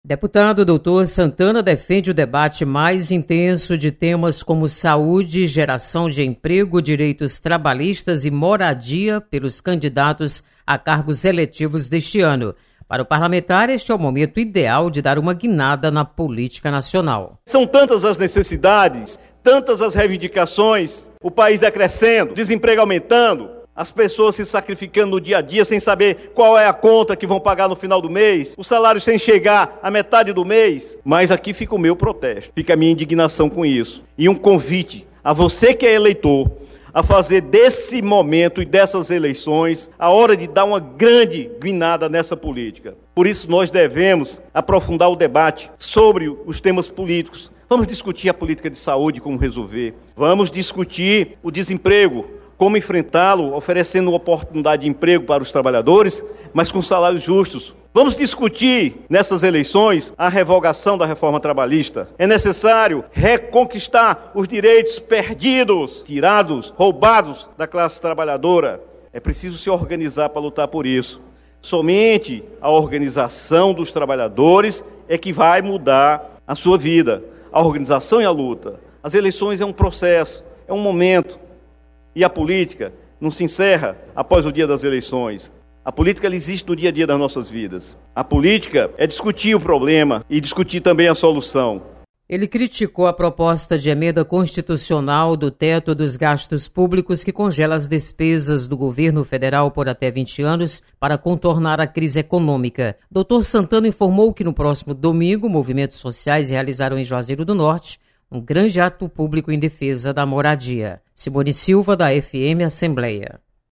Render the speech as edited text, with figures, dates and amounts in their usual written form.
Deputado Doutor Santana defende o debate mais intenso de temas como saúde, geração de emprego, direitos trabalhistas e moradia pelos candidatos a cargos eletivos deste ano. Para o parlamentar, este é o momento ideal de dar uma guinada na política nacional. São tantas as necessidades, tantas as reivindicações, o país decrescendo, desemprego aumentando, as pessoas se sacrificando no dia a dia sem saber qual é a conta que vão pagar no final do mês, o salário sem chegar à metade do mês. Mas aqui fica o meu protesto, fica a minha indignação com isso. E um convite a você que é eleitor, a fazer desse momento e dessas eleições a hora de dar uma grande guinada nessa política. Por isso nós devemos aprofundar o debate sobre os temas políticos. Vamos discutir a política de saúde, como resolver. Vamos discutir o desemprego, como enfrentá-lo, oferecendo oportunidade de emprego para os trabalhadores, mas com salários justos. Vamos discutir nessas eleições a revogação da reforma trabalhista. É necessário reconquistar os direitos perdidos, tirados, roubados da classe trabalhadora. É preciso se organizar para lutar por isso. Somente a organização dos trabalhadores é que vai mudar a sua vida. A organização e a luta. As eleições é um processo, é um momento. E a política não se encerra após o dia das eleições. A política ela existe no dia a dia das nossas vidas. A política é discutir o problema e discutir também a solução. Ele criticou a proposta de emenda constitucional do teto dos gastos públicos que congela as despesas do governo federal por até 20 anos para contornar a crise econômica. Doutor Santana informou que no próximo domingo, movimentos sociais realizarão em Juazeiro do Norte um grande ato público em defesa da moradia. Simone Silva, da FM Assembleia.